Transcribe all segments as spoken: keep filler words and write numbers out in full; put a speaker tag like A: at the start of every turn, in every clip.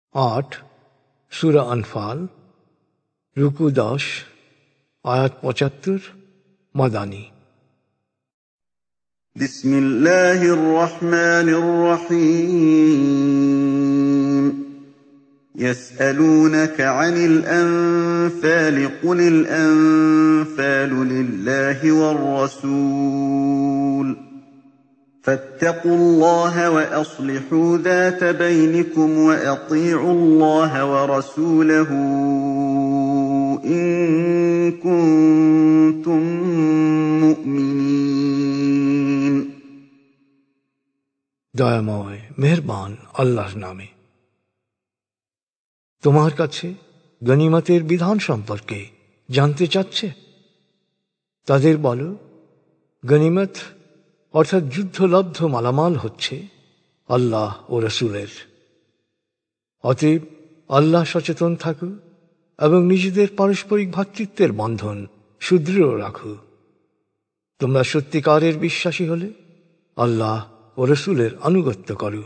A: আট সূরা আনফাল, রুকু দশ, আয়াত পঁচাত্তর, মাদানী।
B: বিসমিল্লাহির রহমানির রহিম। ইয়াসআলুনাকা আনিল আনফালি কুলিল আনফালু লিল্লাহি ওয়ার রাসূল ফাত্তাকুল্লাহা ওয়া আসলিহু যাতা বাইনিকুম ওয়া আতিউল্লাহা ওয়া রাসূলাহু ইন কুনতুম মুমিনিন।
A: দয়াময় মেহেরবান আল্লাহর নামে। তোমার কাছে গনিমতের বিধান সম্পর্কে জানতে চাচ্ছে? তাদের বলো, গনিমত অর্থাৎ যুদ্ধলব্ধ মালামাল হচ্ছে আল্লাহ ও রসুলের। অতএব আল্লাহ সচেতন থাকো এবং নিজেদের পারস্পরিক ভ্রাতৃত্বের বন্ধন সুদৃঢ় রাখো। তোমরা সত্যিকারের বিশ্বাসী হলে আল্লাহ ও রসুলের আনুগত্য করো।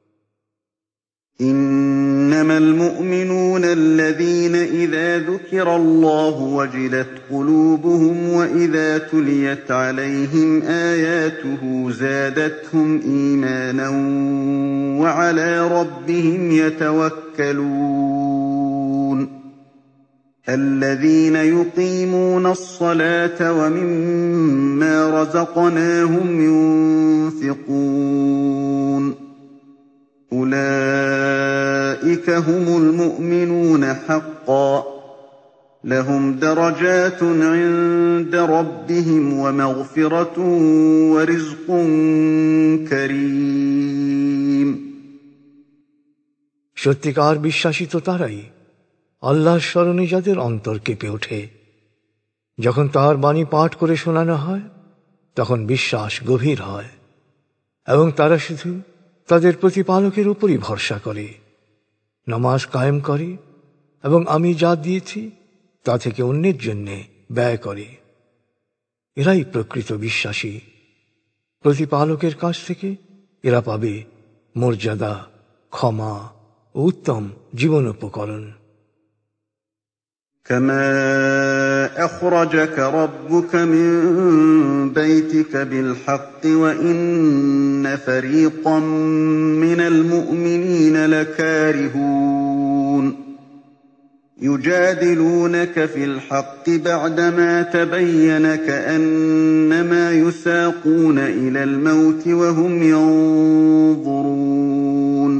B: ইন্নামাল মুমিনুনা আল্লাযীনা ইযা যুকিরাল্লাহু ওয়াজিলাত কুলুবুহুম ওয়া ইযা তুলিয়াত আলাইহিম আয়াতুহু যাদাতহুম ঈমানান ওয়া আলা রাব্বিহিম ইয়াতাওয়াক্কালুন। الذين يقيمون الصلاة ومما رزقناهم ينفقون أولئك هم المؤمنون حقا لهم درجات عند ربهم ومغفرة ورزق كريم।
A: সত্যিকার বিশ্বাসী তো তারাই আল্লাহর স্মরণে যাদের অন্তর কেঁপে ওঠে। যখন তার বাণী পাঠ করে শোনানো হয় তখন বিশ্বাস গভীর হয় এবং তারা শুধু তাদের প্রতিপালকের উপরই ভরসা করে, নামাজ কায়েম করে এবং আমি যা দিয়েছি তা থেকে অন্যের জন্যে ব্যয় করে। এরাই প্রকৃত বিশ্বাসী। প্রতিপালকের কাছ থেকে এরা পাবে মর্যাদা, ক্ষমা ও উত্তম জীবনোপকরণ।
B: كما أخرجك ربك من بيتك بالحق وإن فريقا من المؤمنين لكارهون يجادلونك في الحق بعدما تبين كأنما يساقون إلى الموت وهم ينظرون।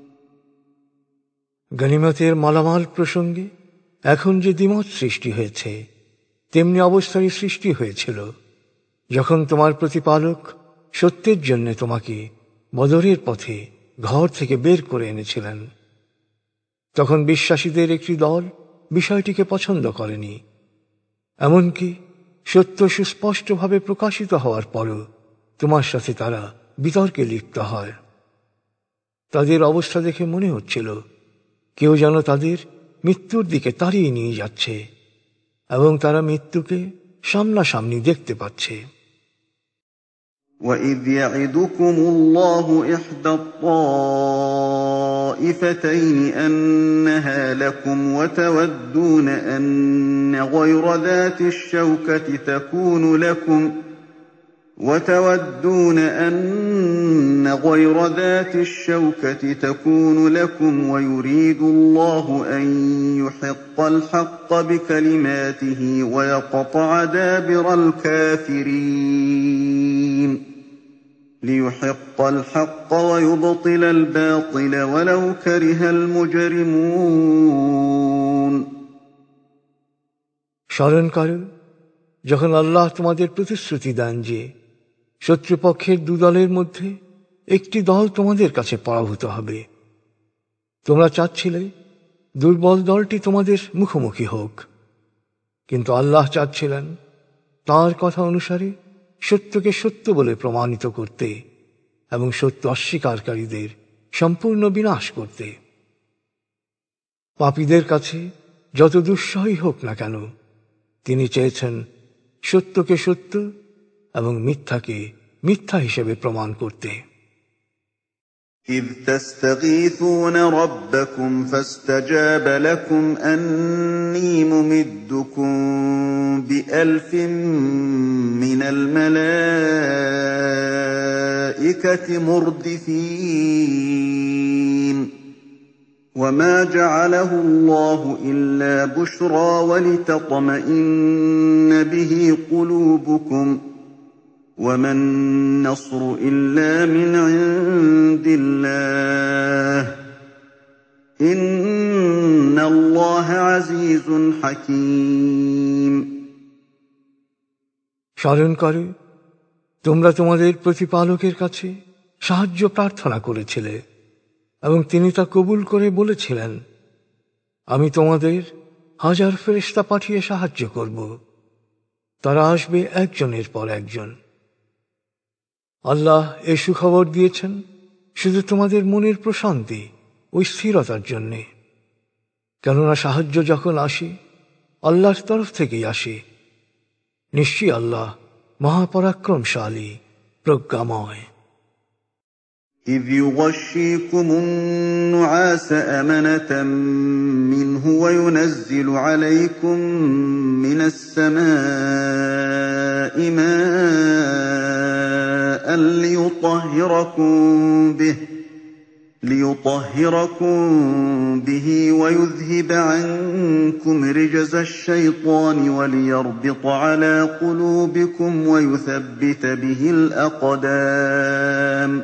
A: গনিমতের মালামাল প্রসঙ্গে এখন যে দ্বিমত সৃষ্টি হয়েছে তেমনি অবস্থারই সৃষ্টি হয়েছিল যখন তোমার প্রতিপালক সত্যের জন্য তোমাকে বদরের পথে ঘর থেকে বের করে এনেছিলেন। তখন বিশ্বাসীদের একটি দল বিষয়টিকে পছন্দ করেনি, এমনকি সত্য সুস্পষ্টভাবে প্রকাশিত হওয়ার পরও তোমার সাথে তারা বিতর্কে লিপ্ত হয়। তাদের অবস্থা দেখে মনে হচ্ছিল কেউ যেন তাদের মৃত্যুর দিকে তাড়িয়ে নিয়ে যাচ্ছে এবং তারা মৃত্যুকে সামনাসামনি দেখতে পাচ্ছে।
B: وَإِذْ يَعِدُكُمُ اللَّهُ إِحْدَى الطَّائِفَتَيْنِ أَنَّهَا لَكُمْ وَتَوَدُّونَ أَنَّ غَيْرَ ذَاتِ الشَّوْكَةِ تَكُونُ لَكُمْ وتودون أن غير ذات الشوكة تكون لكم ويريد الله أن يحق الحق بكلماته ويقطع دابر الكافرين ليحق الحق ويبطل الباطل ولو كره المجرمون।
A: স্মরণ করো যখন আল্লাহ তোমাদের প্রতিশ্রুতি দেন যে শত্রুপক্ষের দুদলের মধ্যে একটি দল তোমাদের কাছে পরাভূত হবে। তোমরা চাচ্ছিলে দুর্বল দলটি তোমাদের মুখোমুখি হোক, কিন্তু আল্লাহ চাচ্ছিলেন তাঁর কথা অনুসারে সত্যকে সত্য বলে প্রমাণিত করতে এবং সত্য অস্বীকারীদের সম্পূর্ণ বিনাশ করতে। পাপীদের কাছে যত দুঃসহই হোক না কেন, তিনি চেয়েছেন সত্যকে সত্য এবং মিথ্যাকে মিথ্যা হিসেবে প্রমাণ করতে।
B: إذ تستغيثون ربكم فاستجاب لكم أني ممدكم بألف من الملائكة مردفين وما جعله الله إلا بشرى ولتطمئن به قلوبكم وما النصر إلا من عند الله إن الله عزيز حكيم
A: স্মরণ করো, তোমরা তোমাদের প্রতিপালকের কাছে সাহায্য প্রার্থনা করেছিলে এবং তিনি তা কবুল করে বলেছিলেন, আমি তোমাদের হাজার ফেরেশতা পাঠিয়ে সাহায্য করব, তারা আসবে একজনের পর একজন। আল্লাহ এ সুখবর দিয়েছেন শুধু তোমাদের মনের প্রশান্তি ও স্থিরতার জন্যে, কেননা সাহায্য যখন আসে আল্লাহর তরফ থেকেই আসে। নিশ্চয়ই আল্লাহ মহাপরাক্রমশালী, প্রজ্ঞাময়।
B: إذ يغشيكم النعاس أمنة منه وينزل عليكم من السماء ماء ليطهركم به ليطهركم به ويذهب عنكم رجز الشيطان وليربط على قلوبكم ويثبت به الأقدام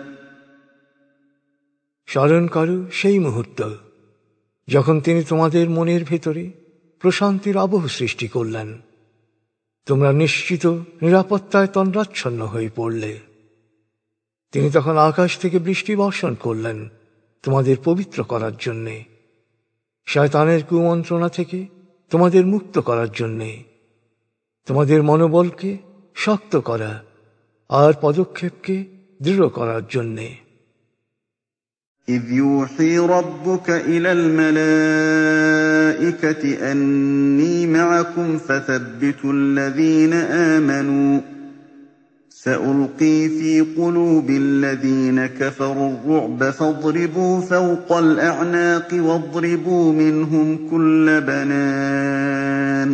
A: স্মরণ করো সেই মুহূর্ত যখন তিনি তোমাদের মনের ভেতরে প্রশান্তির আবহ সৃষ্টি করলেন, তোমরা নিশ্চিত নিরাপত্তায় তন্দ্রাচ্ছন্ন হয়ে পড়লে। তিনি তখন আকাশ থেকে বৃষ্টি বর্ষণ করলেন তোমাদের পবিত্র করার জন্যে, শয়তানের কুমন্ত্রণা থেকে তোমাদের মুক্ত করার জন্যে, তোমাদের মনোবলকে শক্ত করা আর পদক্ষেপকে দৃঢ় করার জন্যে।
B: إذ يوحي ربك إلى الملائكة أني معكم فثبتوا الذين آمنوا سألقي في قلوب الذين كفروا الرعب فاضربوا فوق الأعناق واضربوا منهم كل بنان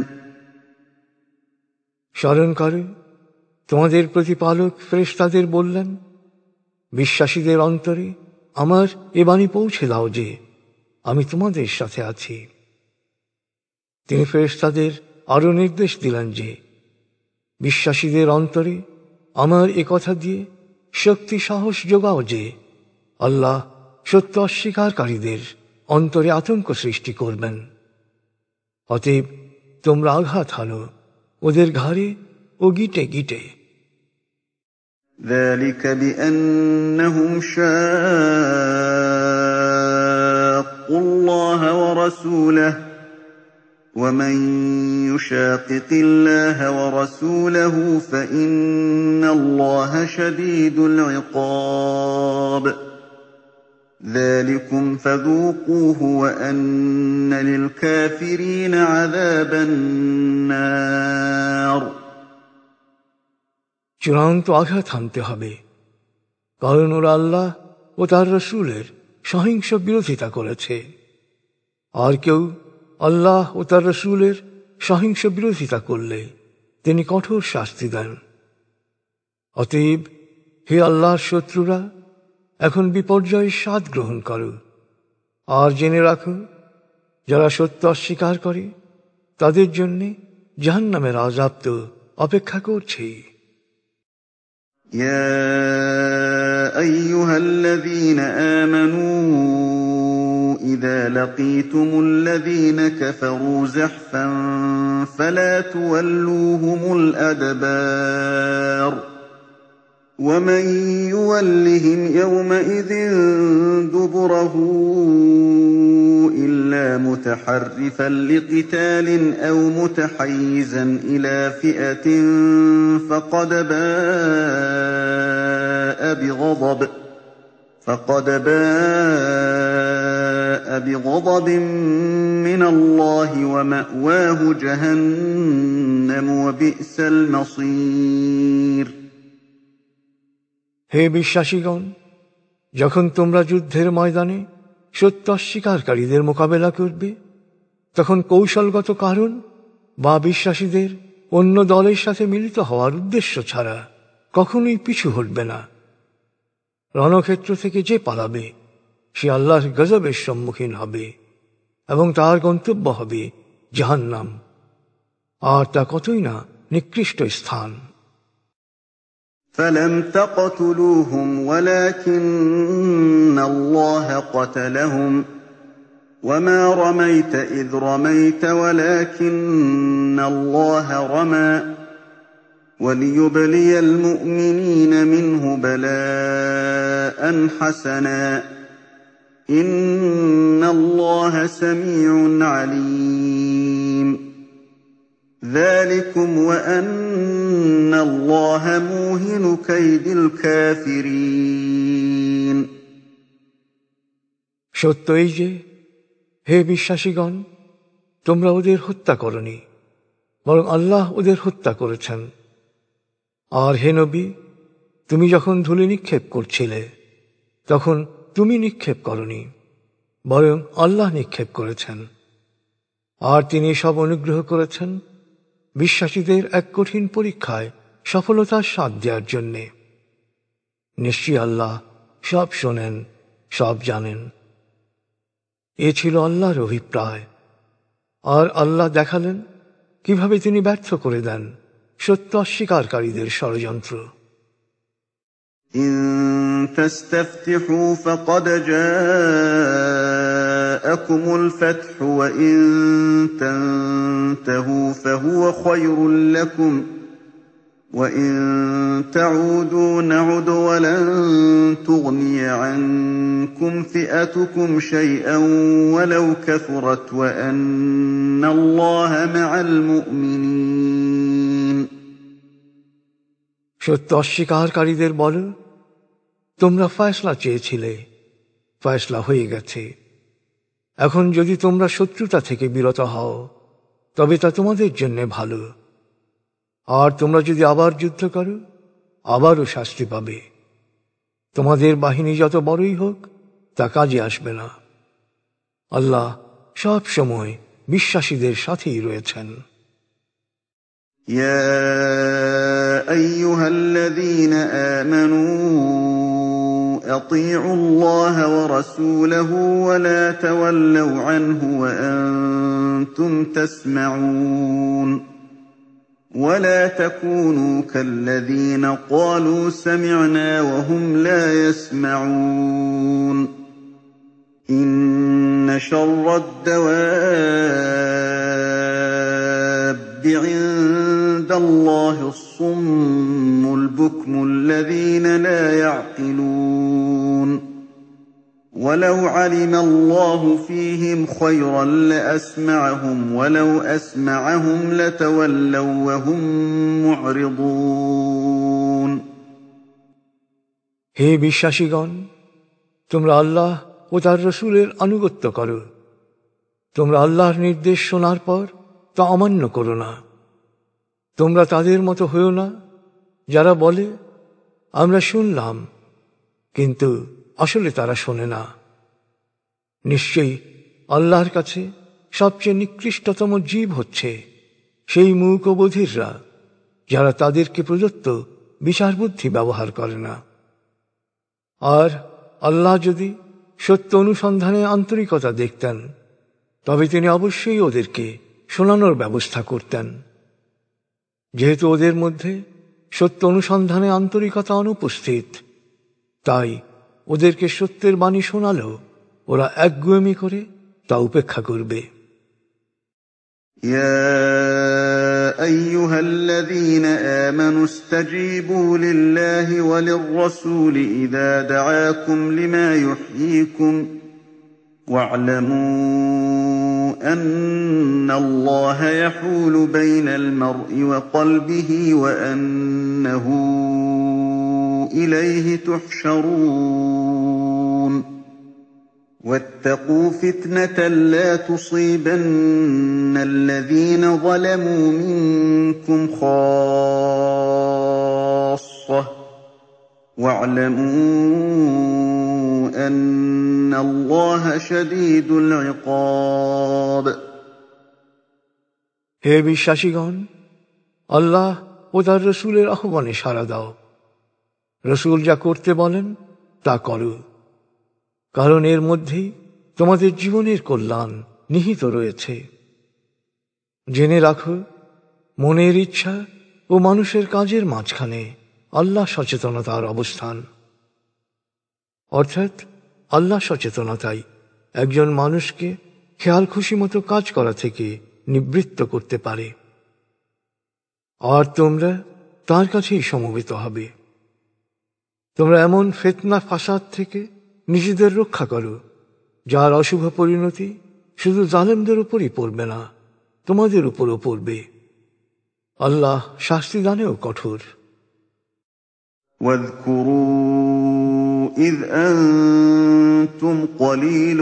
A: স্মরণ করো, তোমাদের প্রতিপালক ফেরেশতাদের বললেন, বিশ্বাসীদের অন্তরে আমার এ বাণী পৌঁছে দাও যে আমি তোমাদের সাথে আছি। তিনি ফেরেশতাদের আরো নির্দেশ দিলেন যে বিশ্বাসীদের অন্তরে আমার এ কথা দিয়ে শক্তি সাহস যোগাও যে আল্লাহ সত্য অস্বীকারীদের অন্তরে আতঙ্ক সৃষ্টি করবেন। অতএব তোমরা আঘাত হানো ওদের ঘাড়ে ও গিটে গিটে।
B: ذلك بأنهم شاقوا الله ورسوله ومن يشاقق الله ورسوله فإن الله شديد العقاب ذلكم فذوقوه وأن للكافرين عذاب النار
A: চূড়ান্ত আঘাত হানতে হবে, কারণ ওরা আল্লাহ ও তার রসূলের সহিংস বিরোধিতা করেছে। আর কেউ আল্লাহ ও তার রসূলের সহিংস বিরোধিতা করলে তিনি কঠোর শাস্তি দেন। অতএব হে আল্লাহর শত্রুরা, এখন বিপর্যয়ের স্বাদ গ্রহণ করো আর জেনে রাখো, যারা সত্য অস্বীকার করে তাদের জন্যে জাহান্নামের আযাব তো অপেক্ষা করছে।
B: يا أيها الذين آمنوا إذا لقيتم الذين كفروا زحفا فلا تولوهم الأدبار ومن يولهم يومئذ دبره إلا متحرفا لقتال أو متحيزا إلى فئة فقد باء بغضب فقد باء بغضب من الله ومأواه جهنم وبئس المصير
A: হে বিশ্বাসীগণ, যখন তোমরা যুদ্ধের ময়দানে সত্য অস্বীকারীদের মোকাবেলা করবে, তখন কৌশলগত কারণ বা বিশ্বাসীদের অন্য দলের সাথে মিলিত হওয়ার উদ্দেশ্য ছাড়া কখনোই পিছু হটবে না। রণক্ষেত্র থেকে যে পালাবে সে আল্লাহর গজবের সম্মুখীন হবে এবং তার গন্তব্য হবে জাহান্নাম, আর তা কতই না নিকৃষ্ট স্থান।
B: فلم تقتلوهم ولكن الله قتلهم وما رميت إذ رميت ولكن الله رمى وليبلي المؤمنين منه بلاء حسنا إن الله سميع عليم ذلكم وأن الله موهن كيد الكافرين
A: সত্যই যে, হে বিশ্বাসীগণ, তোমরা ওদের হত্যা করনি, বরং আল্লাহ ওদের হত্যা করেছেন। আর হে নবী, তুমি যখন ধুলি নিক্ষেপ করছিলে তখন তুমি নিক্ষেপ করনি, বরং আল্লাহ নিক্ষেপ করেছেন। আর তিনি সব অনুগ্রহ করেছেন বিশ্বাসীদের এক কঠিন পরীক্ষায় সফলতার স্বাদ দেওয়ার জন্যে। নিশ্চয়ই আল্লাহ সব শোনেন, সব জানেন। এ ছিল আল্লাহর অভিপ্রায়, আর আল্লাহ দেখালেন কিভাবে তিনি ব্যর্থ করে দেন সত্য অস্বীকারীদের ষড়যন্ত্র।
B: إن تستفتحوا فقد جاءكم الفتح وإن تنتهوا فهو خير لكم وإن تعودوا نعد ولن تغني عنكم فئتكم شيئا ولو كثرت وأن الله مع المؤمنين
A: সত্য অস্বীকারীদের বল, তোমরা ফয়সলা চেয়েছিলে, ফয়সলা হয়ে গেছে। এখন যদি তোমরা শত্রুতা থেকে বিরত হও তবে তা তোমাদের জন্য ভালো, আর তোমরা যদি আবার যুদ্ধ করো আবারও শাস্তি পাবে। তোমাদের বাহিনী যত বড়ই হোক তা কাজে আসবে না। আল্লাহ সব সময় বিশ্বাসীদের সাথেই রয়েছেন।
B: يا أيها الذين آمنوا أطيعوا الله ورسوله ولا تولوا عنه وأنتم تسمعون ولا تكونوا كالذين قالوا سمعنا وهم لا يسمعون إن شر الدواب عند الله الصم البكم الذين لا يعقلون ولو علم الله فيهم خيرا لأسمعهم ولو أسمعهم لتولوا وهم معرضون
A: হে বিশ্বাসীগণ, তোমরা আল্লাহ ও তার রসূলের আনুগত্য করো। তোমরা আল্লাহর নির্দেশ শোনার পর তা অমান্য করো না। তোমরা তাদের মতো হইও না যারা বলে আমরা শুনলাম, কিন্তু আসলে তারা শোনে না। নিশ্চয়ই আল্লাহর কাছে সবচেয়ে নিকৃষ্টতম জীব হচ্ছে সেই মূক ও বধিররা, যারা তাদেরকে প্রদত্ত বিচার বুদ্ধি ব্যবহার করে না। আর আল্লাহ যদি সত্য অনুসন্ধানে আন্তরিকতা দেখতেন তবে তিনি অবশ্যই ওদেরকে শোনানোর ব্যবস্থা করতেন। যেহেতু ওদের মধ্যে সত্য অনুসন্ধানে আন্তরিকতা অনুপস্থিত, তাই ওদেরকে সত্যের বাণী শোনালেও ওরা একগুঁয়েমি করে তা উপেক্ষা করবে।
B: يا أيها الذين آمنوا استجيبوا لله وللرسول إذا دعاكم لما يحييكم واعلموا أن الله يحول بين المرء وقلبه وأنه إليه تحشرون واتقوا فتنة لا تصيبن الذين ظلموا منكم خاصة واعلموا أن الله شديد العقاب
A: হে বিশ্বাসীগণ, আল্লাহ ও তার রসুলের আহ্বানে সাড়া দাও। রসুল যা করতে বলেন তা করো, কারণ এর মধ্যেই তোমাদের জীবনের কল্যাণ নিহিত রয়েছে। জেনে রাখো, মনের ইচ্ছা ও মানুষের কাজের মাঝখানে আল্লাহ সচেতনতার অবস্থান। অর্থাৎ আল্লাহ সচেতনতাই একজন মানুষকে খেয়াল খুশি মতো কাজ করা থেকে নিবৃত্ত করতে পারে, আর তোমরা তার কাছেই সমবেত হবে। তোমরা এমন ফিতনা ফাসাদ থেকে নিজেদের রক্ষা করো, যার অশুভ পরিণতি শুধু জালেমদের উপরই পড়বে না, তোমাদের উপরও পড়বে। আল্লাহ শাস্তি দানেও কঠোর।
B: واذكروا إذ أنتم قليل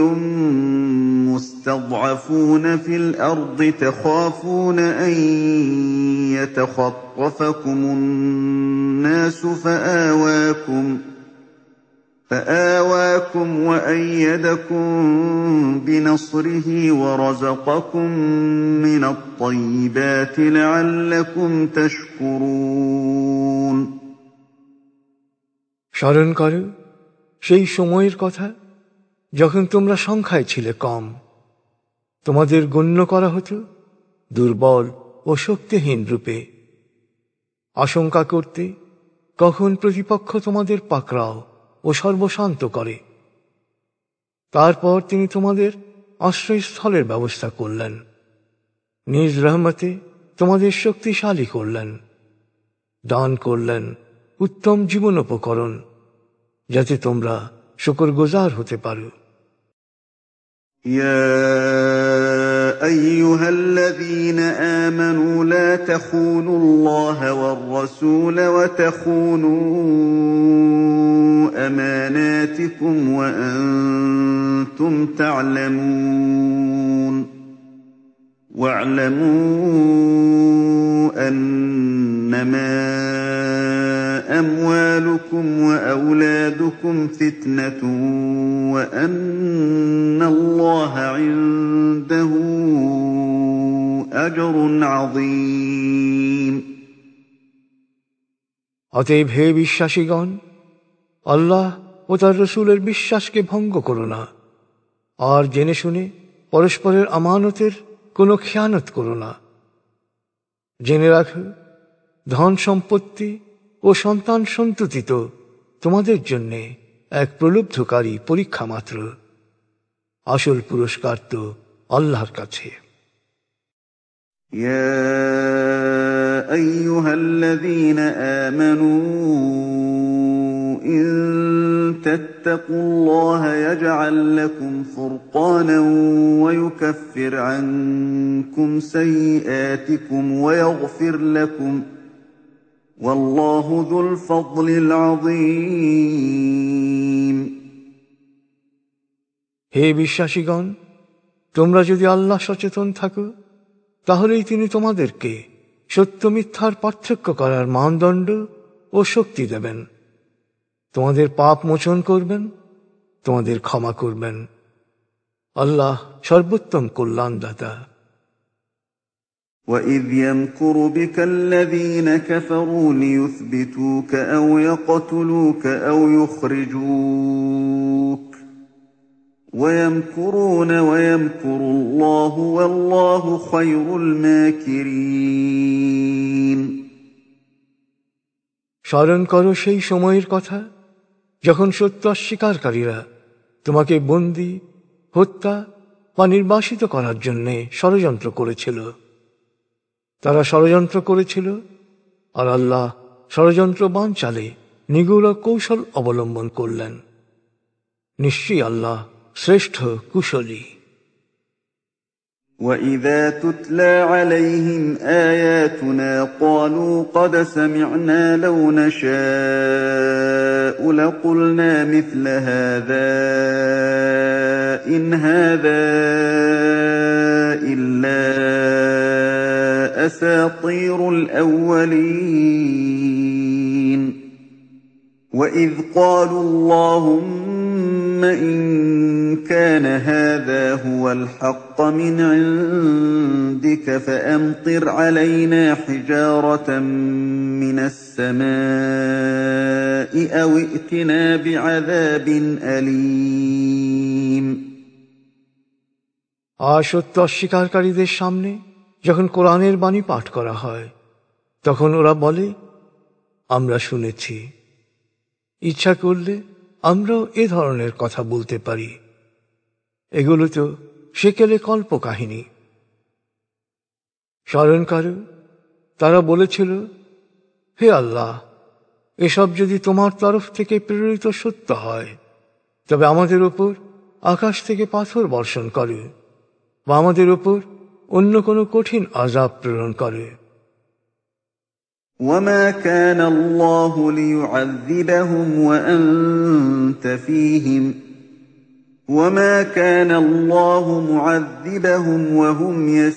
B: مستضعفون في الأرض تخافون أن يتخطفكم الناس فآواكم فآواكم وأيدكم بنصره ورزقكم من الطيبات لعلكم تشكرون
A: স্মরণ করো সেই সময়ের কথা যখন তোমরা সংখ্যায় ছিলে কম, তোমাদের গণ্য করা হতো দুর্বল ও শক্তিহীন রূপে। আশঙ্কা করতে কখন প্রতিপক্ষ তোমাদের পাকড়াও ও সর্বশান্ত করে। তারপর তিনি তোমাদের আশ্রয়স্থলের ব্যবস্থা করলেন, নিজ রহমতে তোমাদের শক্তিশালী করলেন, দান করলেন উত্তম জীবনোপকরণ, যাতে তোমরা শুকরগুজার হতে পারো।
B: يا أيها الذين آمنوا لا تخونوا الله والرسول وتخونوا أماناتكم وأنتم تعلمون واعلموا أنما أموالكم وأولادكم فتنة وأن الله عنده أجر عظيم
A: অতএব হে বিশ্বাসীগণ, আল্লাহ ও তার রসুলের বিশ্বাসকে ভঙ্গ করো না, আর জেনে শুনে পরস্পরের আমানতের কোনো খেয়ানত করো না। জেনে রাখো, ধন সম্পত্তি ও সন্তান সন্ততি তো তোমাদের জন্য এক প্রলুব্ধকারী পরীক্ষা মাত্র, আসল পুরস্কার তো আল্লাহর কাছে।
B: يا أيها الذين آمنوا إن تتقوا الله يجعل لكم فرقانا ويكفر عنكم سيئاتكم ويغفر لكم والله ذو الفضل العظيم
A: হে বিশ্বাসীগণ, তোমরা যদি আল্লাহ সচেতন থাকো, তাহলেই তিনি তোমাদেরকে সত্য মিথ্যার পার্থক্য করার মানদণ্ড ও শক্তি দেবেন, তোমাদের পাপ মোচন করবেন, তোমাদের ক্ষমা করবেন। আল্লাহ সর্বোত্তম কল্যাণদাতা।
B: وَإِذْ يَمْكُرُ بِكَ الَّذِينَ كَفَرُوا لِيُثْبِتُوكَ أَوْ يَقْتُلُوكَ أَوْ يُخْرِجُوكَ وَيَمْكُرُونَ وَيَمْكُرُ اللَّهُ وَاللَّهُ خَيْرُ الْمَاكِرِينَ
A: স্মরণ করো সেই সময়ের কথা যখন সত্য অস্বীকারীরা তোমাকে বন্দী, হত্যা বা নির্বাসিত করার জন্য ষড়যন্ত্র করেছিল। তারা ষড়যন্ত্র করেছিল, আর আল্লাহ ষড়যন্ত্র বানচালে নিগূঢ় কৌশল অবলম্বন করলেন। নিশ্চয়ই আল্লাহ শ্রেষ্ঠ কুশলী।
B: وَإِذَا تُتْلَى عَلَيْهِمْ آيَاتُنَا قَالُوا قَدْ سَمِعْنَا لَوْ نَشَاءُ لَقُلْنَا مِثْلَ هَذَا إِنْ هَذَا إِلَّا أَسَاطِيرُ الْأَوَّلِينَ وَإِذْ قَالُوا اللَّهُمَّ اللهم إن كان هذا هو الحق من عندك فأمطر علينا حجارة من السماء أو ائتنا بعذاب أليم।
A: আর সত্য অস্বীকারীদের সামনে যখন কোরআনের বাণী পাঠ করা হয় তখন ওরা বলে, আমরা শুনেছি, ইচ্ছা করলে আমরাও এ ধরনের কথা বলতে পারি। এগুলো তো সেকেলে কল্প কাহিনী। স্মরণ করো, তারা বলেছিল, হে আল্লাহ, এসব যদি তোমার তরফ থেকে প্রেরিত সত্য হয় তবে আমাদের উপর আকাশ থেকে পাথর বর্ষণ করে বা আমাদের উপর অন্য কোনো কঠিন আযাব প্রেরণ করে।
B: وما كان الله ليعذبهم وأنت فيهم وما كان الله معذبهم وهم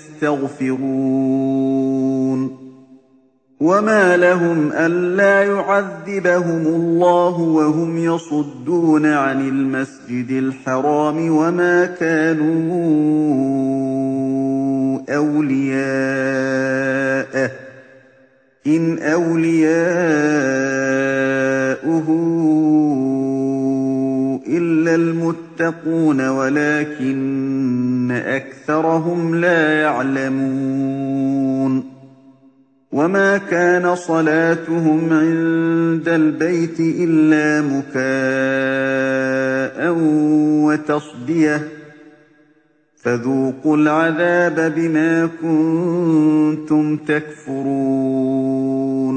B: يستغفرون وما لهم ألا يعذبهم الله وهم يصدون عن المسجد الحرام وما كانوا أولياءه إن أولياؤه إلا المتقون ولكن أكثرهم لا يعلمون وما كان صلاتهم عند البيت إلا مكاء وتصدية فذوقوا العذاب بما كنتم تكفرون।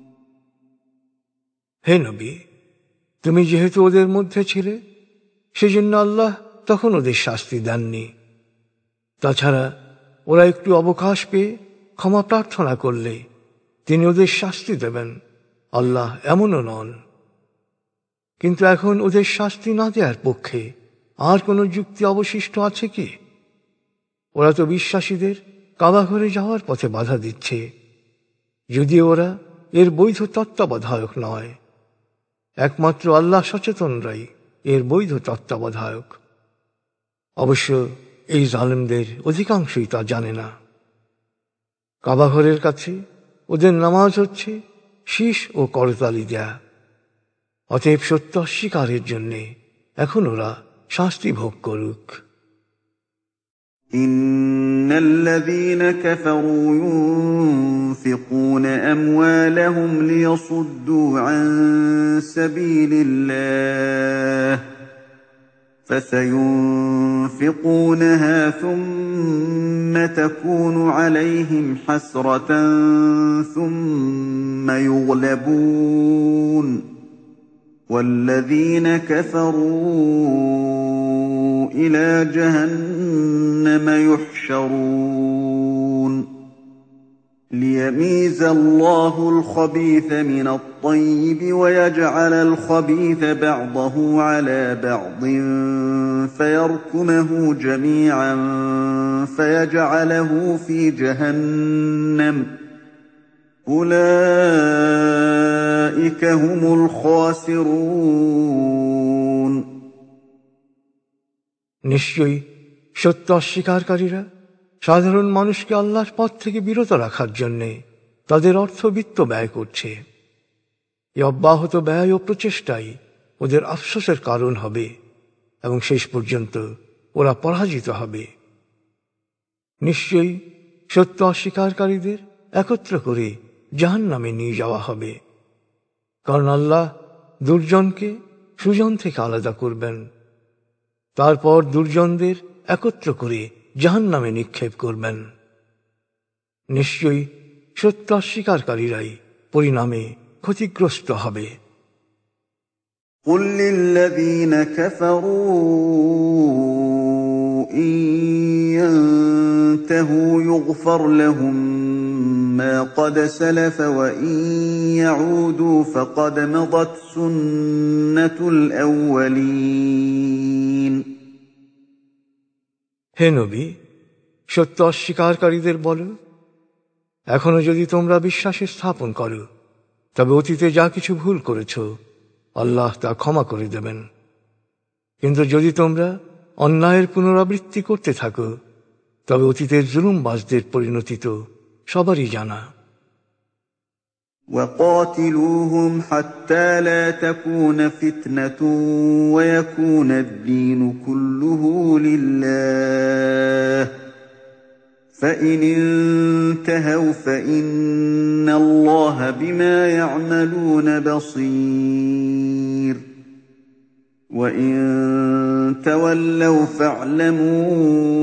A: হে নবী, তুমি যেহেতু ওদের মধ্যে ছিলে সেজন্য আল্লাহ তখন ওদের শাস্তি দেননি। তাছাড়া ওরা একটু অবকাশ পেয়ে ক্ষমা প্রার্থনা করলে তিনি ওদের শাস্তি দেবেন, আল্লাহ এমনও নন। কিন্তু এখন ওদের শাস্তি না দেওয়ার পক্ষে আর কোনো যুক্তি অবশিষ্ট আছে কি? ওরা তো বিশ্বাসীদের কাবা ঘরে যাওয়ার পথে বাধা দিচ্ছে, যদিও ওরা এর বৈধ তত্ত্বাবধায়ক নয়। একমাত্র আল্লাহ সচেতনরাই এর বৈধ তত্ত্বাবধায়ক। অবশ্য এই জালেমদের অধিকাংশই তা জানে না। কাবা ঘরের কাছে ওদের নামাজ হচ্ছে শীষ ও করতালি দেয়া। অতএব সত্য অস্বীকারের জন্যে এখন ওরা শাস্তি ভোগ করুক।
B: إن الذين كفروا ينفقون أموالهم ليصدوا عن سبيل الله فسينفقونها ثم تكون عليهم حسرة ثم يغلبون والذين كفروا إلى جهنم يحشرون ليميز الله الخبيث من الطيب ويجعل الخبيث بعضه على بعض فيركمه جميعا فيجعله في جهنم أولئك هم الخاسرون।
A: নিশ্চয়ই সত্য অস্বীকারীরা সাধারণ মানুষকে আল্লাহর পথ থেকে বিরত রাখার জন্যে তাদের অর্থবিত্ত ব্যয় করছে। এই অব্যাহত ব্যয় ও প্রচেষ্টাই ওদের আফসোসের কারণ হবে এবং শেষ পর্যন্ত ওরা পরাজিত হবে। নিশ্চয়ই সত্য অস্বীকারীদের একত্র করে জাহান্নামে নিয়ে যাওয়া হবে, কারণ আল্লাহ দুর্জনকে সুজন থেকে আলাদা করবেন, তারপর দুর্জনদের একত্র করে জাহান্নামে নিক্ষেপ করবেন। নিশ্চয়ই সত্য অস্বীকারীরাই পরিণামে ক্ষতিগ্রস্ত হবে।
B: قل للذين كفروا إن ينتهوا يغفر لهم ما قد سلف وإن يعودوا فقد مضت سنة الأولين।
A: হে নবী, সত্য অস্বীকারীদের বলো, এখনো যদি তোমরা বিশ্বাসে স্থাপন করো তবে অতীতে যা কিছু ভুল করেছ আল্লাহ তা ক্ষমা করে দেবেন। কিন্তু যদি তোমরা অন্যায়ের পুনরাবৃত্তি করতে থাকো তবে অতীতের জুলুমবাজদের পরিণতি তো সবারই জানা।
B: وقاتلوهم حتى لا تكون فتنة ويكون الدين كله لله فإن انتهوا فإن الله بما يعملون بصير وإن تولوا فاعلموا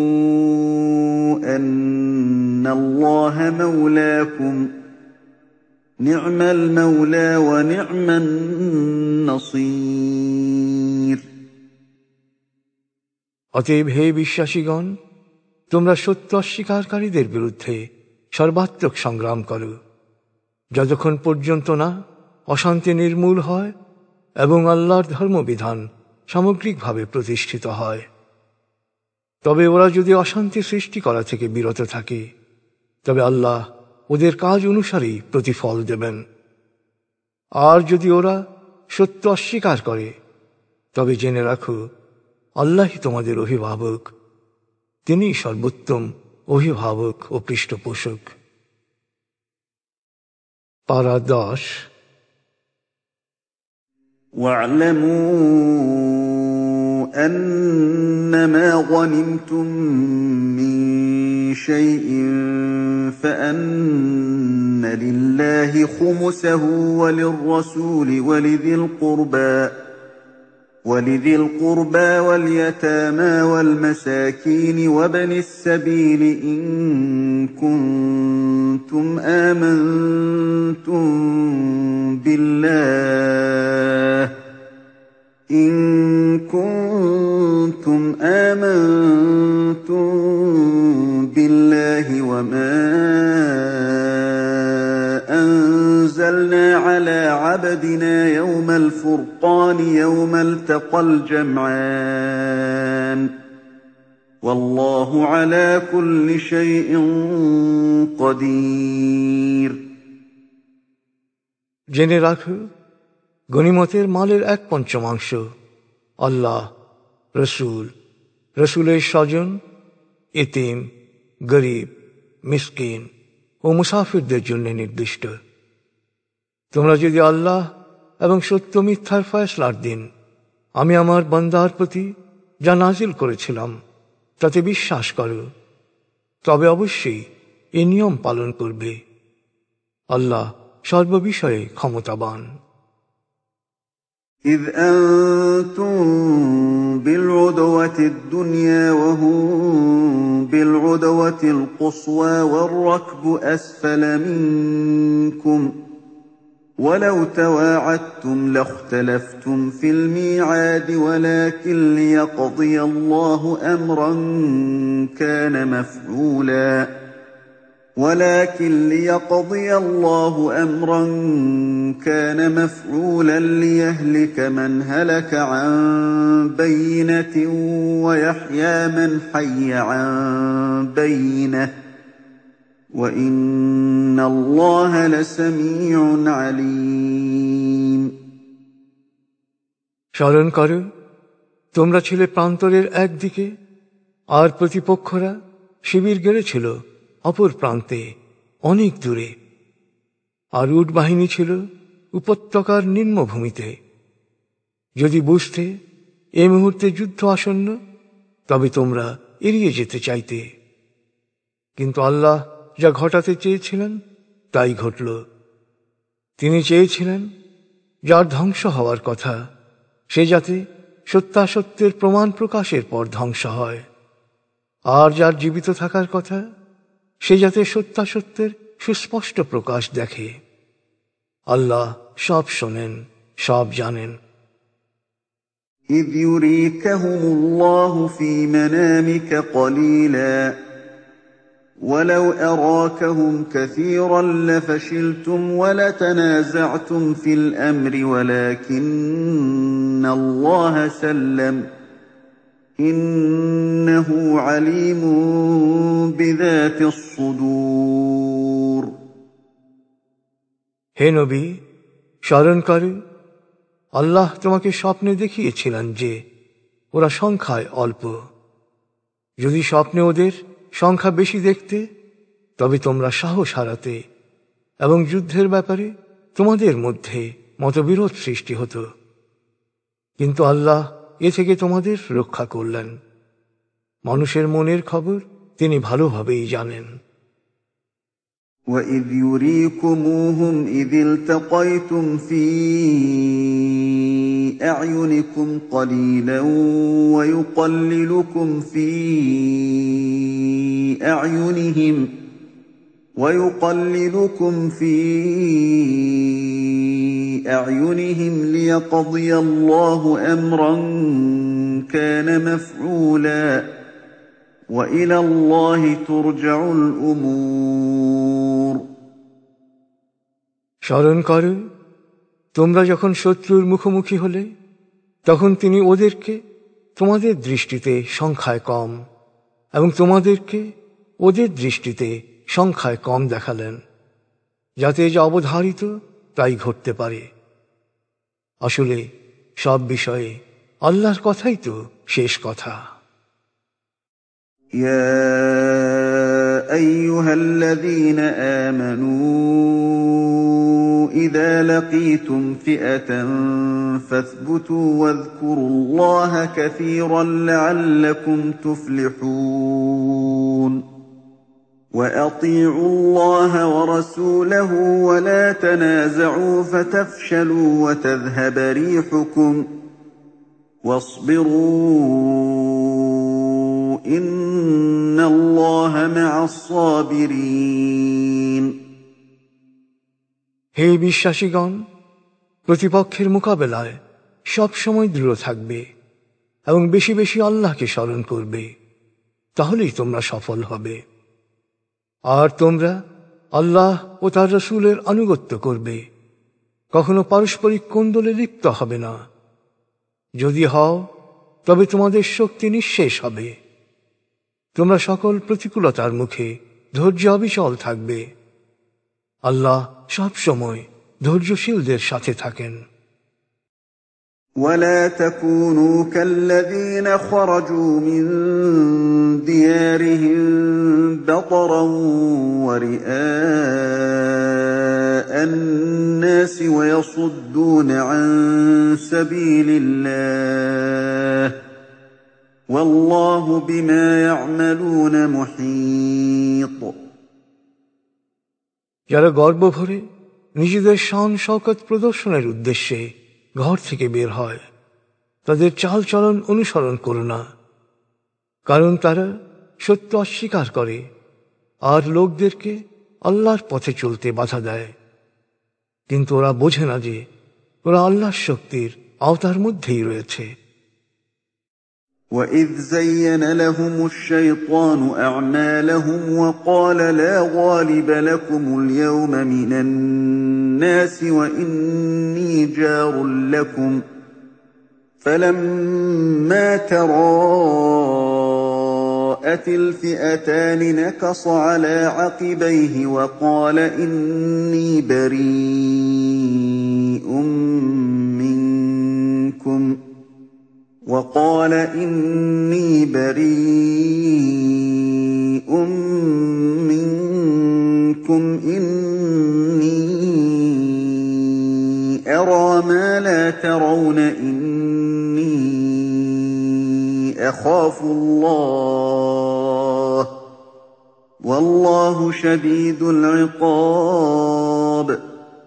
B: أن الله مولاكم نعم المولى ونعم النصير।
A: অতএব হে বিশ্বাসীগণ, তোমরা সত্য অস্বীকারীদের বিরুদ্ধে সর্বাত্মক সংগ্রাম করো, যতক্ষণ পর্যন্ত না অশান্তি নির্মূল হয় এবং আল্লাহর ধর্মবিধান সামগ্রিকভাবে প্রতিষ্ঠিত হয়। তবে ওরা যদি অশান্তি সৃষ্টি করা থেকে বিরত থাকে তবে আল্লাহ ওদের কাজ অনুসারেই প্রতিফল দেবেন। আর যদি ওরা সত্য অস্বীকার করে তবে জেনে রাখো, আল্লাহই তোমাদের অভিভাবক, তিনিই সর্বোত্তম অভিভাবক ও পৃষ্ঠপোষক। পারা দশ।
B: واعلموا أنما غنمتم من شيء فأن لله خمسه وللرسول ولذي القربى ولذي القربى واليتامى والمساكين وابن السبيل إن كنتم آمنتم بالله إن كنتم آمنتم بالله وما أنزلنا على عبدنا يوم الفرقان يوم التقى الجمعان والله على كل شيء قدير।
A: জেনে রাখো, গনিমতের মালের এক পঞ্চমাংশ আল্লাহ, রসুল, রসুলের স্বজন, এতিম, গরিব, মিসকিন ও মুসাফিরদের জন্য নির্দিষ্ট। তোমরা যদি আল্লাহ এবং সত্য মিথ্যার ফয়সলার দিন আমি আমার বান্দার প্রতি যা নাজিল করেছিলাম তাতে বিশ্বাস করো, তবে অবশ্যই এ নিয়ম পালন করবে। আল্লাহ সর্ববিষয়ে ক্ষমতাবান।
B: إذ أنتم بالعدوة الدنيا وهم بالعدوة القصوى والركب أسفل منكم ولو تواعدتم لاختلفتم في الميعاد ولكن ليقضي الله أمرا كان مفعولا ولكن ليقضي الله أمرا كان مفعولا ليهلك من هلك عن بينة ويحيى من حي عن بينة وإن الله لسميع عليم।
A: স্মরণ করো, তোমরা ছিলে প্রান্তরের একদিকে আর প্রতিপক্ষরা শিবির গেড়েছিল অপর প্রান্তে অনেক দূরে, আর উট বাহিনী ছিল উপত্যকার নিম্নভূমিতে। যদি বুঝতে এ মুহূর্তে যুদ্ধ আসন্ন তবে তোমরা এড়িয়ে যেতে চাইতে, কিন্তু আল্লাহ যা ঘটাতে চেয়েছিলেন তাই ঘটল। তিনি চেয়েছিলেন যার ধ্বংস হওয়ার কথা সে যাতে সত্যাসত্যের প্রমাণ প্রকাশের পর ধ্বংস হয়, আর যার জীবিত থাকার কথা সে যাতে সত্যাসত্যের সুস্পষ্ট প্রকাশ দেখে। আল্লাহ সব শোনেন, সব জানেন।
B: إذ يريكهم الله في منامك قليلا ولو أراكهم كثيرا لفشلتم ولتنازعتم في الأمر ولكن الله سلم إنه عليم بذات الصدور।
A: হে নবী, স্মরণ করো, আল্লাহ তোমাকে স্বপ্নে দেখিয়েছিলেন যে ওরা সংখ্যায় অল্প। যদি স্বপ্নে ওদের সংখ্যা বেশি দেখতে, তবে তোমরা সাহস হারাতে এবং যুদ্ধের ব্যাপারে তোমাদের মধ্যে মতবিরোধ সৃষ্টি হতো। কিন্তু আল্লাহ এ থেকে তোমাদের রক্ষা করলেন। মানুষের মনের খবর তিনি ভালোভাবেই জানেন।
B: وَإِذْ يُرِيكُمُوهُمْ إِذِ الْتَقَيْتُمْ فِي أَعْيُنِكُمْ قَلِيلًا وَيُقَلِّلُكُمْ فِي أَعْيُنِهِمْ وَيُقَلِّلُكُمْ فِي أَعْيُنِهِمْ لِيَقْضِيَ اللَّهُ أَمْرًا كَانَ مَفْعُولًا وَإِلَى اللَّهِ تُرْجَعُ الْأُمُورُ।
A: স্মরণ করো, তোমরা যখন শত্রুর মুখোমুখি হলে, তখন তিনি ওদেরকে তোমাদের দৃষ্টিতে সংখ্যায় কম এবং তোমাদেরকে ওদের দৃষ্টিতে সংখ্যায় কম দেখালেন, যাতে যা অবধারিত তাই ঘটতে পারে। আসলে সব বিষয়ে আল্লাহর কথাই তো শেষ কথা।
B: يا أيها الذين آمنوا إذا لقيتم فئة فاثبتوا واذكروا الله كثيرا لعلكم تفلحون وأطيعوا الله ورسوله ولا تنازعوا فتفشلوا وتذهب ريحكم واصبروا إن الله مع الصابرين।
A: হে বিশ্বাসীগণ, প্রতিপক্ষের মোকাবেলায় সব সময় দৃঢ় থাকবে এবং বেশি বেশি আল্লাহকে স্মরণ করবে, তাহলেই তোমরা সফল হবে। আর তোমরা আল্লাহ ও তার রাসূলের আনুগত্য করবে, কখনো পারস্পরিক কোন্দলে লিপ্ত হবে না। যদি হও তবে তোমাদের শক্তি নিঃশেষ হবে। তোমরা সকল প্রতিকূলতার মুখে ধৈর্য অবিচল থাকবে। আল্লাহ সব সময় ধৈর্যশীলদের সাথে থাকেন।
B: ولا تكونوا كالذين خرجوا من ديارهم بطرا ورئاء الناس ويصدون عن سبيل الله والله بما يعملون محيط।
A: যারা গর্ব ভরে নিজেদের শান শওকত প্রদর্শনের উদ্দেশ্যে ঘর থেকে বের হয়, তাদের চাল চলন অনুসরণ করো না, কারণ তারা সত্য অস্বীকার করে আর লোকদেরকে আল্লাহর পথে চলতে বাধা দেয়। কিন্তু ওরা বোঝে না যে ওরা আল্লাহর শক্তির আওতার মধ্যেই রয়েছে।
B: وَإِذْ زَيَّنَ لَهُمُ الشَّيْطَانُ أَعْمَالَهُمْ وَقَالَ لَا غَالِبَ لَكُمُ الْيَوْمَ مِنَ النَّاسِ وَإِنِّي جَارٌ لَكُمْ فَلَمَّا تَرَاءَتِ الْفِئَتَانِ نَكَصَ عَلَى عَقِبَيْهِ وَقَالَ إِنِّي بَرِيءٌ مِّنكُمْ وقال إني بريء منكم إني أرى ما لا ترون إني أخاف الله والله شديد العقاب۔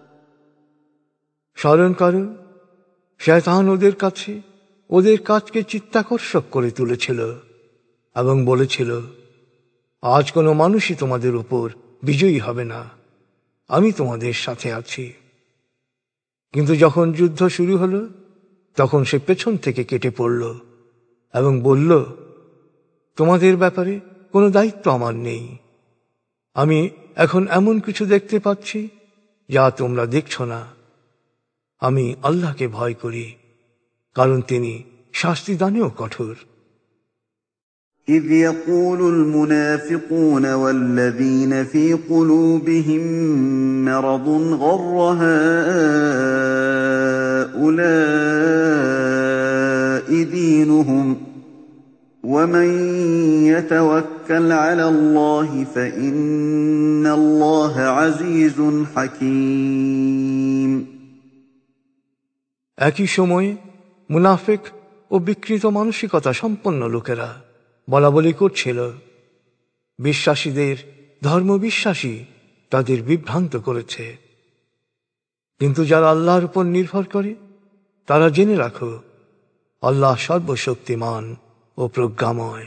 A: স্মরণ করো, শয়তান ওদের কাছে ওদের কাজকে চিত্তাকর্ষক করে তুলেছিল এবং বলেছিল, আজ কোনো মানুষই তোমাদের উপর বিজয়ী হবে না, আমি তোমাদের সাথে আছি। কিন্তু যখন যুদ্ধ শুরু হলো, তখন সে পেছন থেকে কেটে পড়ল এবং বলল, তোমাদের ব্যাপারে কোনো দায়িত্ব আমার নেই। আমি এখন এমন কিছু দেখতে পাচ্ছি যা তোমরা দেখছো না। আমি আল্লাহকে ভয় করি, কারণ তিনি শাস্তি দানেও কঠোর।
B: إذ يقول المنافقون والذين في قلوبهم مرض غر هؤلاء دينهم دينهم ومن يتوكل على الله فإن الله عزيز حكيم
A: একই সময়ে মুনাফিক ও বিকৃত মানসিকতা সম্পন্ন লোকেরা বলাবলি করছিল, বিশ্বাসীদের ধর্মবিশ্বাসী তাদের বিভ্রান্ত করেছে। কিন্তু যারা আল্লাহর উপর নির্ভর করে তারা জেনে রাখো, আল্লাহ সর্বশক্তিমান ও প্রজ্ঞাময়।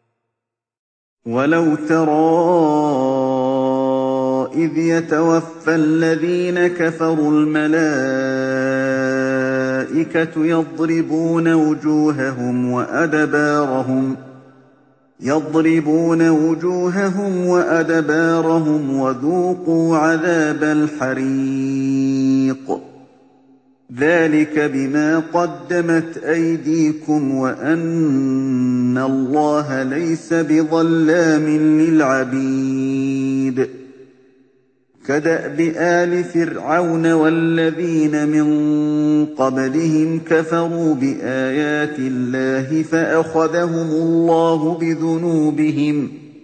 B: ولو ترى إذ يتوفى الذين كفروا الملائكة يضربون وجوههم وأدبارهم يضربون وجوههم وأدبارهم وذوقوا عذاب الحريق ذلك بما قدمت أيديكم وأن الله ليس بظلام للعبيد كدأب آل فرعون والذين من قبلهم كفروا بآيات الله فأخذهم الله بذنوبهم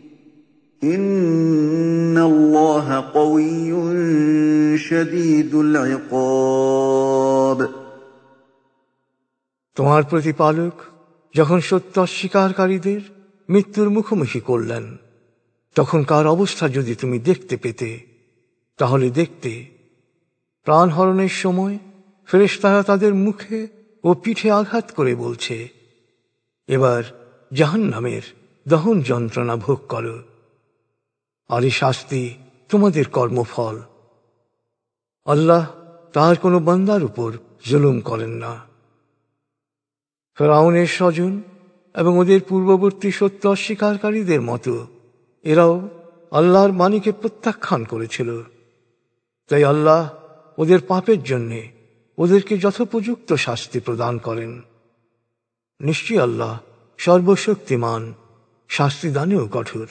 B: إن الله قوي شديد العقاب
A: তোমার প্রতিপালক যখন সত্য অস্বীকারীদের মৃত্যুর মুখোমুখি করলেন, তখন কার অবস্থা যদি তুমি দেখতে পেতে তাহলে দেখতে, প্রাণহরণের সময় ফেরেশতারা তাদের মুখে ও পিঠে আঘাত করে বলছে, এবার জাহান্নামের দহন যন্ত্রণা ভোগ করো, আর এই শাস্তি তোমাদের কর্মফল। আল্লাহ তার কোনো বান্দার উপর জুলুম করেন না। ফেরাউনের স্বজন এবং ওদের পূর্ববর্তী সত্য অস্বীকারীদের মতো এরাও আল্লাহর বাণীকে প্রত্যাখ্যান করেছিল। তাই আল্লাহ ওদের পাপের জন্যে ওদেরকে যথোপযুক্ত শাস্তি প্রদান করেন। নিশ্চয়ই আল্লাহ সর্বশক্তিমান, শাস্তিদানেও কঠোর।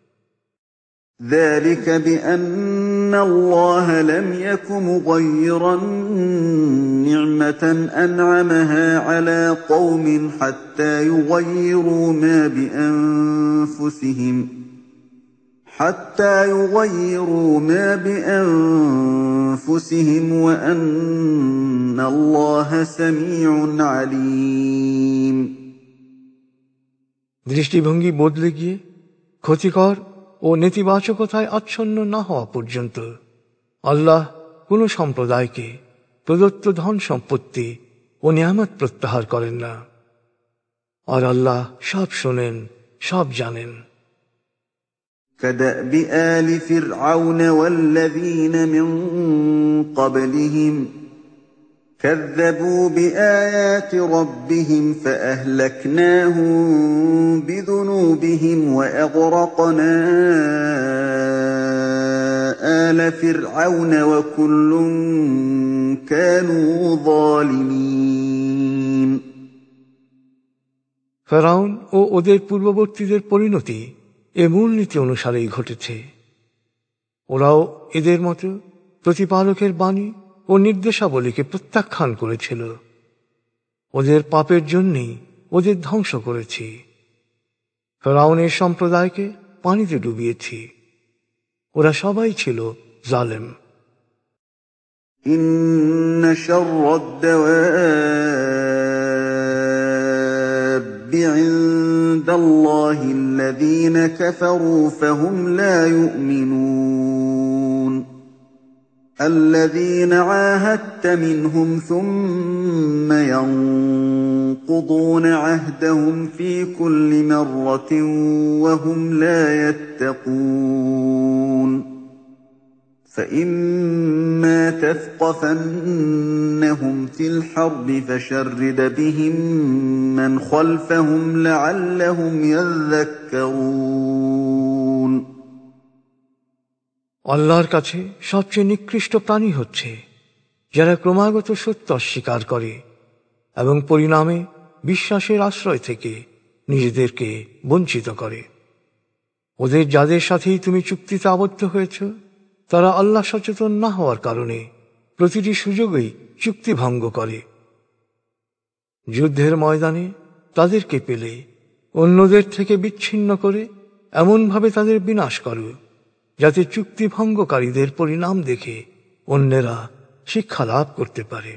B: ذلك بأن الله لم يك مغيرا نعمة أنعمها على قوم حتى يغيروا ما بأنفسهم حتى يغيروا ما بأنفسهم وأن الله سميع عليم
A: দৃষ্টিভঙ্গি বদলে গিয়ে ক্ষতিকর ও নেতিবাচকতায় আচ্ছন্ন না হওয়া পর্যন্ত আল্লাহ কোন সম্প্রদায়কে প্রদত্ত ধন সম্পত্তি ও নিয়ামত প্রত্যাহার করেন না, আর আল্লাহ সব শোনেন, সব জানেন।
B: كدأب آل فرعون والذين من قبلهم كذبوا بآيات ربهم فأهلكناهم بذنوبهم وأغرقنا آل فرعون وكل كانوا ظالمين
A: ফেরাউন ও ওদের পূর্ববর্তীদের পরিণতি এ মূলনীতি অনুসারেই ঘটেছে। ওরাও এদের মতো প্রতিপালকের বাণী ও নির্দেশাবলীকে প্রত্যাখ্যান করেছিল। ওদের পাপের জন্যই ওদের ধ্বংস করেছি। ফেরাউনের সম্প্রদায়কে পানিতে ডুবিয়েছি। ওরা সবাই ছিল জালেম।
B: ইন্না শাররাদ-দাওয়াবি ইনদাল্লাহি আল্লাযীনা কাফারু ফাহুম লা ইউমিনুন الذين عاهدت منهم ثم ينقضون عهدهم في كل مرة وهم لا يتقون فإما تثقفنهم في الحرب فشرد بهم من خلفهم لعلهم يذكرون
A: আল্লাহর কাছে সবচেয়ে নিকৃষ্ট প্রাণী হচ্ছে যারা ক্রমাগত সত্য অস্বীকার করে এবং পরিণামে বিশ্বাসের আশ্রয় থেকে নিজেদেরকে বঞ্চিত করে। ওদের যাদের সাথেই তুমি চুক্তিতে আবদ্ধ হয়েছ তারা আল্লাহ সচেতন না হওয়ার কারণে প্রতিটি সুযোগেই চুক্তি ভঙ্গ করে। যুদ্ধের ময়দানে তাদেরকে পেলে অন্যদের থেকে বিচ্ছিন্ন করে এমনভাবে তাদের বিনাশ করো যাতে চুক্তি ভঙ্গকারীদের পরিণাম দেখে অন্যেরা শিক্ষা লাভ করতে পারে।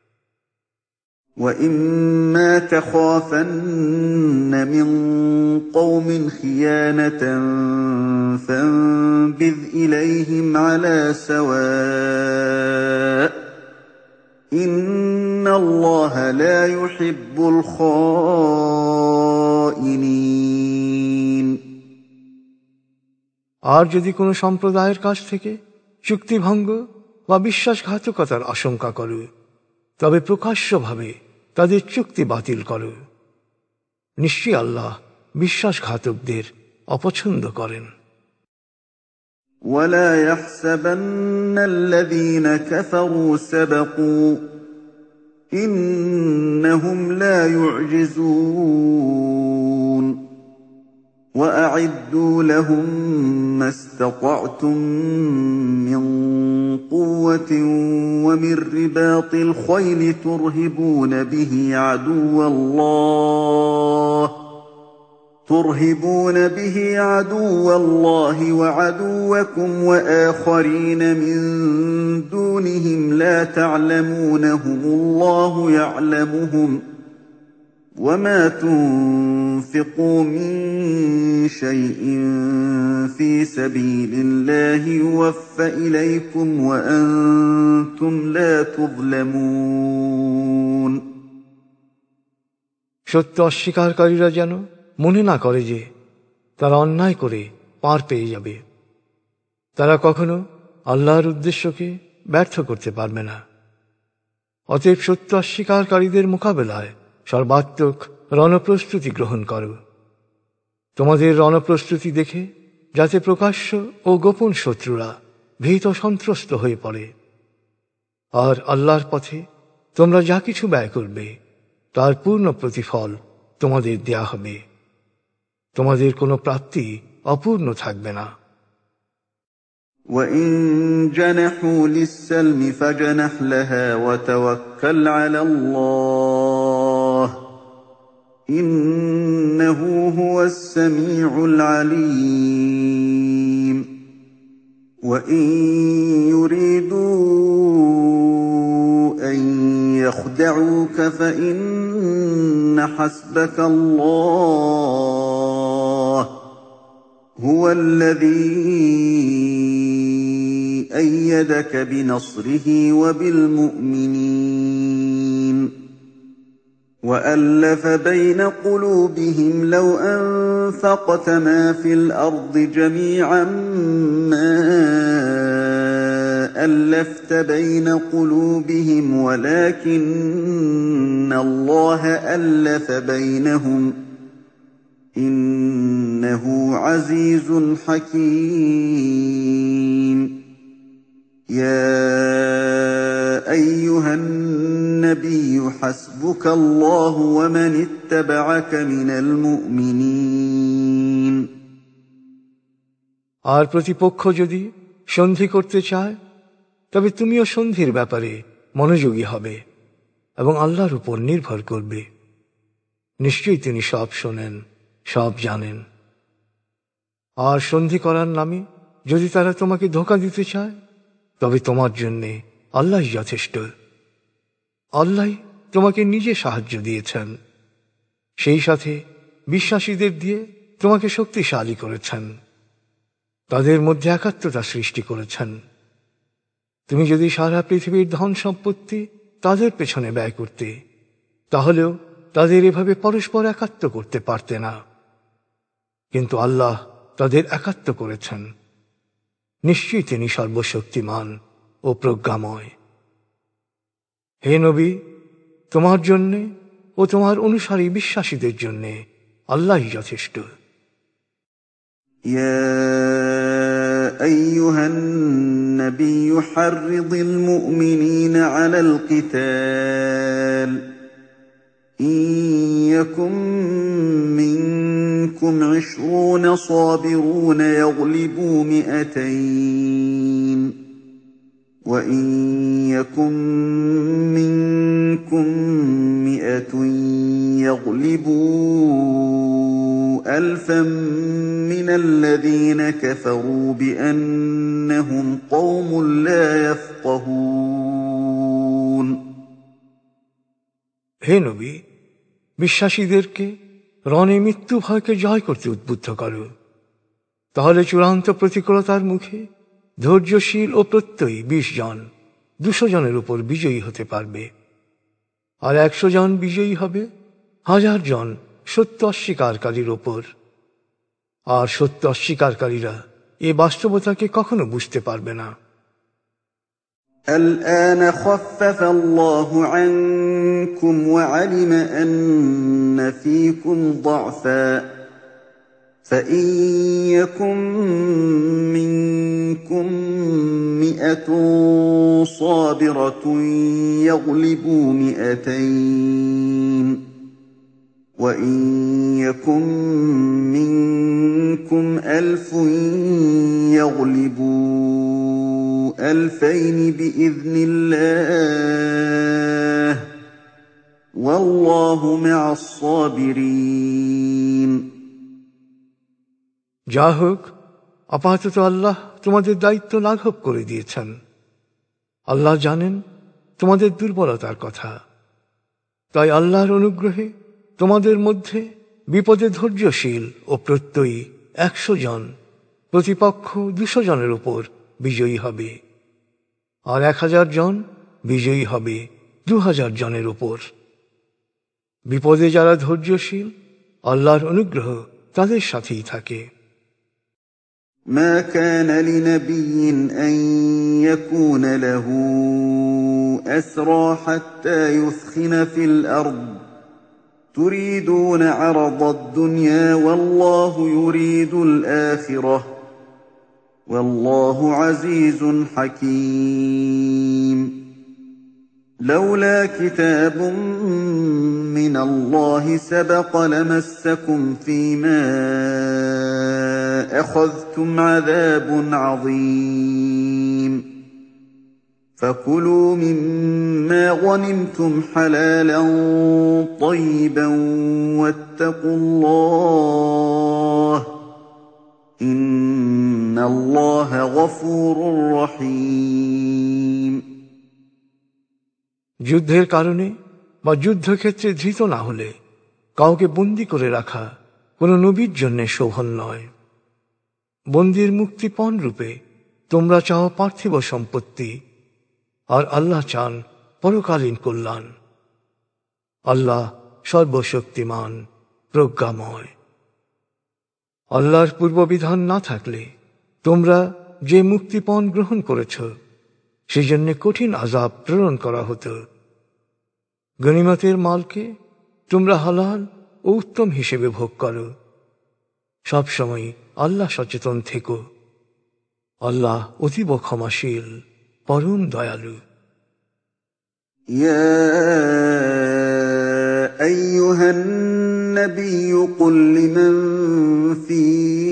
B: وَإِمَّا تَخَافَنَّ مِن قَوْمٍ خِيَانَةً فَانبِذْ إِلَيْهِمْ عَلَىٰ سَوَاءٍ ۚ إِنَّ اللَّهَ لَا يُحِبُّ الْخَائِنِينَ।
A: আর যদি কোনো সম্প্রদায়ের কাছ থেকে চুক্তিভঙ্গ বা বিশ্বাসঘাতকতার আশঙ্কা করো তবে প্রকাশ্যভাবে তাদের চুক্তি বাতিল করো। নিশ্চয়ই আল্লাহ বিশ্বাসঘাতকদের অপছন্দ করেন।
B: وَلَا يَحْسَبَنَّ الَّذِينَ كَفَرُوا سَبَقُوا ۚ إِنَّهُمْ لَا يُعْجِزُونَ وَأَعِدُّوا لَهُم مَّا اسْتَطَعْتُم مِّن قُوَّةٍ وَمِن رِّبَاطِ الْخَيْلِ تُرْهِبُونَ بِهِ عَدُوَّ اللَّهِ تُرْهِبُونَ بِهِ عَدُوَّ اللَّهِ وَعَدُوَّكُمْ وَآخَرِينَ مِن دُونِهِمْ لَا تَعْلَمُونَهُمُ اللَّهُ يَعْلَمُهُمْ ۚ وَمَا تُنفِقُوا مِن شَيْءٍ فِي سَبِيلِ اللَّهِ يُوَفَّ إِلَيْكُمْ وَأَنتُمْ لَا تُظْلَمُونَ।
A: সত্য অস্বীকারীরা যেন মনে না করে যে তারা অন্যায় করে পার পেয়ে যাবে। তারা কখনো আল্লাহর উদ্দেশ্যকে ব্যর্থ করতে পারবে না। অতএব সত্য অস্বীকারীদের মোকাবেলায় সর্বাত্মক রণপ্রস্তুতি গ্রহণ করো। তোমাদের রণপ্রস্তুতি দেখে যাতে প্রকাশ্য ও গোপন শত্রুরা ভীত সন্ত্রস্ত হয়ে পড়ে। আর আল্লাহর পথে তোমরা যা কিছু ব্যয় করবে তার পূর্ণ প্রতিফল তোমাদের দেয়া হবে। তোমাদের কোনো প্রাপ্তি অপূর্ণ থাকবে না।
B: وَإِن جَنَحُوا لِلسَّلْمِ فَاجْنَحْ لَهَا وَتَوَكَّلْ عَلَى اللَّهِ ۚ إِنَّهُ هُوَ السَّمِيعُ الْعَلِيمُ وَإِن يُرِيدُوا أَن يَخْدَعُوكَ فَإِنَّ حَسْبَكَ اللَّهُ ۚ هُوَ الَّذِي أَيَّدَكَ بِنَصْرِهِ وَبِالْمُؤْمِنِينَ وَأَلَّفَ بَيْنَ قُلُوبِهِمْ لَوْ أَنفَقْتَ مَا فِي الْأَرْضِ جَمِيعًا مَّا أَلَّفْتَ بَيْنَ قُلُوبِهِمْ وَلَٰكِنَّ اللَّهَ أَلَّفَ بَيْنَهُمْ ۚ إِنَّهُ عَزِيزٌ حَكِيمٌ يَا أَيُّهَا النَّبِيُّ حَسْبُكَ اللَّهُ وَمَنِ اتَّبَعَكَ مِنَ الْمُؤْمِنِينَ।
A: আর প্রতিপক্ষ যদি সন্ধি করতে চায় তবে তুমিও সন্ধির ব্যাপারে মনোযোগী হবে এবং আল্লাহর উপর নির্ভর করবে। নিশ্চয়ই তিনি সব শোনেন, সব জানেন। আর সন্ধি করার নামে যদি তারা তোমাকে ধোঁকা দিতে চায় তবে তোমার জন্যে আল্লাহই যথেষ্ট। আল্লাহ তোমাকে নিজে সাহায্য দিয়েছেন, সেই সাথে বিশ্বাসীদের দিয়ে তোমাকে শক্তিশালী করেছেন, তাদের মধ্যে একাত্মতা সৃষ্টি করেছেন। তুমি যদি সারা পৃথিবীর ধন সম্পত্তি তাদের পেছনে ব্যয় করতে তাহলেও তাদের এভাবে পরস্পর একাত্ম করতে পারতে না, কিন্তু আল্লাহ তাদের একাত্ম করেছেন। নিশ্চয়ই তিনি সর্বশক্তিমান ও প্রজ্ঞাময়। হে নবী, তোমার জন্যে ও তোমার অনুসারী বিশ্বাসীদের জন্যে আল্লাহই যথেষ্ট।
B: يا أيها النبي حرض المؤمنين على القتال إن يكن منكم عشرون صابرون يغلبوا مئتين وإن يكن منكم مئة يغلبوا ألفا من الذين كفروا بأنهم قوم لا يفقهون
A: হে নবী, বিশ্বাসীদেরকে রণে মৃত্যু ভয়কে জয় করতে উদ্বুদ্ধ করো। তাহলে চূড়ান্ত প্রতিকূলতার মুখে ধৈর্যশীল ও প্রত্যয়ী বিশ জন দুশো জনের উপর বিজয়ী হতে পারবে, আর একশো জন বিজয়ী হবে হাজার জন সত্য অস্বীকারীর ওপর। আর সত্য অস্বীকারীরা এ বাস্তবতাকে কখনো বুঝতে পারবে না।
B: الآن خفف الله عنكم وعلم أن فيكم ضعفا فإن يكن منكم مئة صابرة يغلبوا مئتين وإن يكن منكم ألف يغلبوا ألفين بإذن الله والله مع الصابرين
A: যা হোক, আপাতত আল্লাহ তোমাদের দায়িত্ব লাঘব করে দিয়েছেন। আল্লাহ জানেন তোমাদের দুর্বলতার কথা, তাই আল্লাহর অনুগ্রহে তোমাদের মধ্যে বিপদে ধৈর্যশীল ও প্রত্যয়ী একশো জন প্রতিপক্ষ দুশো জনের উপর বিজয়ী হবে, আর এক হাজার জন বিজয়ী হবে দু হাজার জনের উপর। বিপদে যারা ধৈর্যশীল, আল্লাহর অনুগ্রহ তাদের সাথেই থাকে।
B: ما كان لنبي أن يكون له أسرى حتى يثخن في الأرض تريدون عرض الدنيا والله يريد الآخرة والله عزيز حكيم لولا كتاب من الله سبق لمسكم فيما أخذتم عذاب عظيم فكلوا مما غنمتم حلالا طيبا واتقوا الله إن الله غفور رحيم
A: যুদ্ধের কারণে বা যুদ্ধক্ষেত্রে ধৃত না হলে কাউকে বন্দী করে রাখা কোনো নবীর জন্য শোভন নয়। বন্দীর মুক্তিপণ রূপে তোমরা চাও পার্থিব সম্পত্তি, আর আল্লাহ চান পরকালীন কল্যাণ। আল্লাহ সর্বশক্তিমান, প্রজ্ঞাময়। আল্লাহর পূর্ববিধান না থাকলে তোমরা যে মুক্তিপণ গ্রহণ করেছ সেজন্য কঠিন আযাব প্রেরণ করা হতো। গনিমতের মালকে তোমরা হালাল ও উত্তম হিসেবে ভোগ করো। সবসময় আল্লাহ সচেতন থেকো। আল্লাহ অতীব ক্ষমাশীল, পরম দয়ালু।
B: ইয়া আইয়ুহান নাবিয়্যু কুল লিমান ফি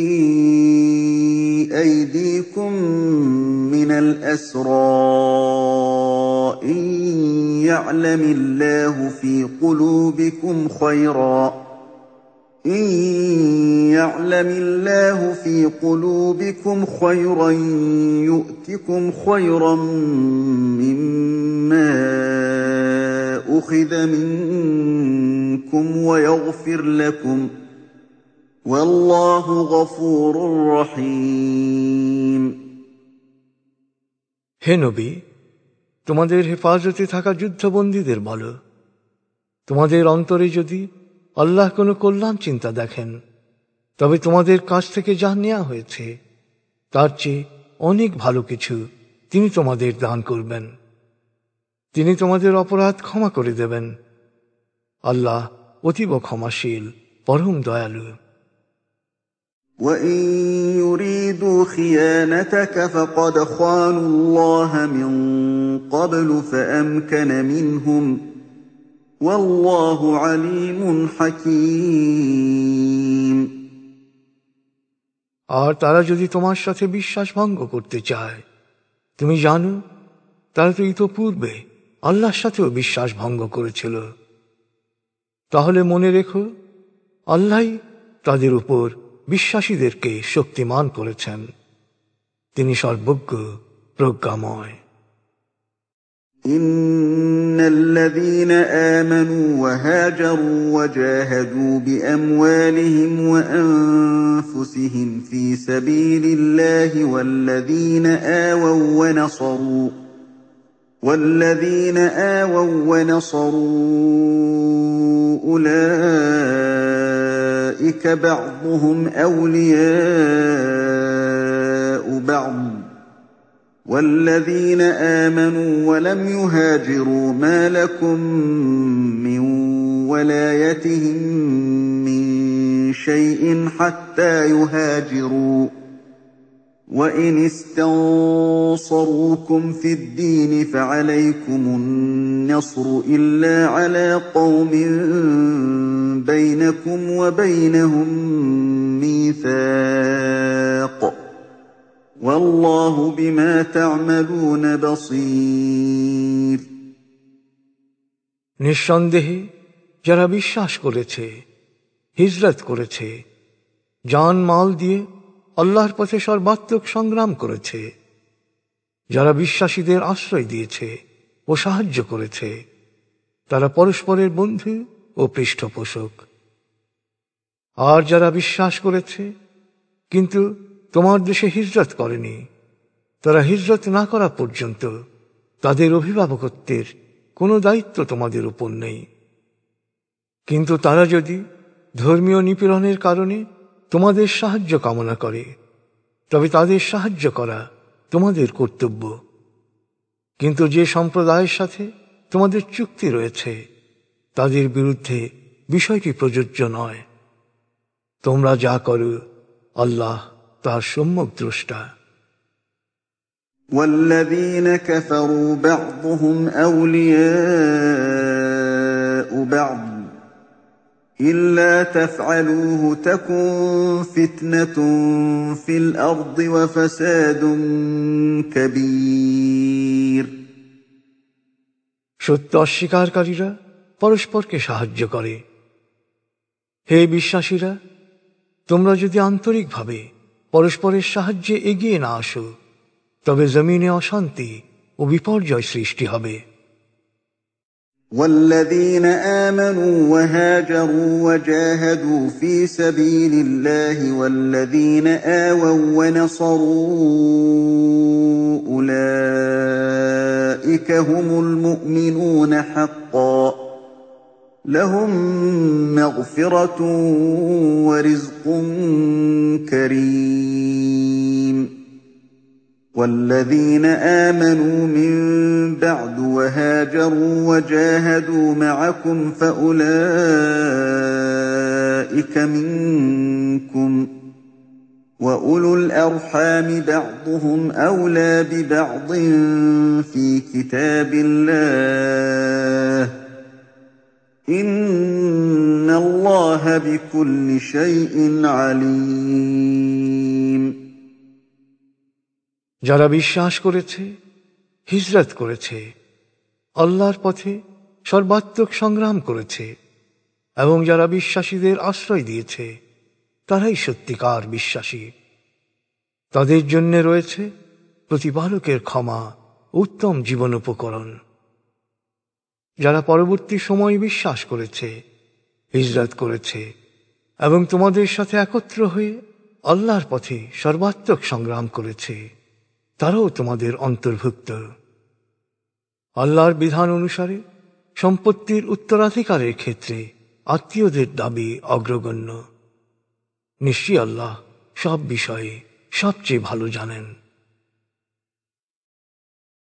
B: আইদিকুম মিনাল আসরা ইন ইয়া'লামিল্লাহু ফি কুলুবিকুম খায়রা إن يعلم الله في قلوبكم خيرا يؤتكم خيرا مما أخذ منكم ويغفر لكم والله غفور رحيم
A: হে নবী, তোমাদের হেফাজতে থাকা যুদ্ধবন্দীদের বলো, তোমাদের অন্তরে যদি আল্লাহ কোনো কল্যাণ চিন্তা দেখেন, তবে তোমাদের কাছ থেকে যা নেওয়া হয়েছে তার চেয়ে অনেক ভালো কিছু তিনি তোমাদের দান করবেন। তিনি তোমাদের অপরাধ ক্ষমা করে দেবেন। আল্লাহ অতীব ক্ষমাশীল, পরম দয়ালু।
B: وَإِن يُرِيدُوا خِيَانَتَكَ فَقَدْ خَانُوا اللَّهَ مِن قَبْلُ فَأَمْكَنَ مِنْهُمْ وَاللَّهُ عَلِيمٌ حَكِيمٌ
A: আর তারা যদি তোমার সাথে বিশ্বাস ভঙ্গ করতে চায়, তুমি জানো তারা তো ইতোপূর্বে আল্লাহর সাথেও বিশ্বাস ভঙ্গ করেছিল। তাহলে মনে রেখো, আল্লাহই তাদের উপর বিশ্বাসীদেরকে শক্তিমান করেছেন। তিনি সর্বজ্ঞ, প্রজ্ঞাময়।
B: إن الذين آمنوا وهاجروا وجاهدوا بأموالهم وأنفسهم في سبيل الله والذين آووا ونصروا والذين آووا ونصروا أولئك بعضهم أولياء بعض والذين آمنوا ولم يهاجروا ما لكم من ولايتهم من شيء حتى يهاجروا وإن استنصروكم في الدين فعليكم النصر إلا على قوم بينكم وبينهم ميثاق والله بما تعملون بصير।
A: নিঃসন্দেহে যারা বিশ্বাস করেছে, হিজরত করেছে, জান মাল দিয়ে আল্লাহর পথে সর্বাত্মক সংগ্রাম করেছে, যারা বিশ্বাসীদের আশ্রয় দিয়েছে ও সাহায্য করেছে, তারা পরস্পরের বন্ধু ও পৃষ্ঠপোষক। আর যারা বিশ্বাস করেছে কিন্তু তোমার দেশে হিজরত করেনি, তারা হিজরত না করা পর্যন্ত তাদের অভিভাবকত্বের কোনো দায়িত্ব তোমাদের উপর নেই। কিন্তু তারা যদি ধর্মীয় নিপীড়নের কারণে তোমাদের সাহায্য কামনা করে, তবে তাদের সাহায্য করা তোমাদের কর্তব্য। কিন্তু যে সম্প্রদায়ের সাথে তোমাদের চুক্তি রয়েছে, তাদের বিরুদ্ধে বিষয়টি প্রযোজ্য নয়। তোমরা যা করো, আল্লাহ তার সম্যক দ্রষ্টা।
B: والذين كفروا بعضهم أولياء بعض إلا تفعلوه تكن فتنة في الأرض وفساد كبير।
A: সত্য অস্বীকারীরা পরস্পরকে সাহায্য করে। হে বিশ্বাসীরা, তোমরা যদি আন্তরিকভাবে পরস্পরের সাহায্যে এগিয়ে না আসো, তবে জমিনে অশান্তি ও বিপর্যয় সৃষ্টি হবে।
B: والذين آمنوا وهاجروا وجاهدوا في سبيل الله والذين آووا ونصروا أولئك هم المؤمنون حقا لهم مغفرة ورزق كريم। والذين آمنوا من بعد وهاجروا وجاهدوا معكم فأولئك منكم وأولو الأرحام بعضهم أولى ببعض في كتاب الله إن الله بكل شيء عليم।
A: যারা বিশ্বাস করেছে, হিজরত করেছে, আল্লাহর পথে সর্বাত্মক সংগ্রাম করেছে এবং যারা বিশ্বাসীদের আশ্রয় দিয়েছে, তারাই সত্যিকার বিশ্বাসী। তাদের জন্য রয়েছে প্রতিপালকের ক্ষমা, উত্তম জীবন উপকরণ। যারা পরবর্তী সময় বিশ্বাস করেছে, হিজরত করেছে এবং তোমাদের সাথে একত্র হয়ে আল্লাহর পথে সর্বাত্মক সংগ্রাম করেছে, তারাও তোমাদের অন্তর্ভুক্ত। আল্লাহর বিধান অনুসারে সম্পত্তির উত্তরাধিকারের ক্ষেত্রে আত্মীয়দের দাবি অগ্রগণ্য। নিশ্চয়ই আল্লাহ সব বিষয়ে সবচেয়ে ভালো জানেন।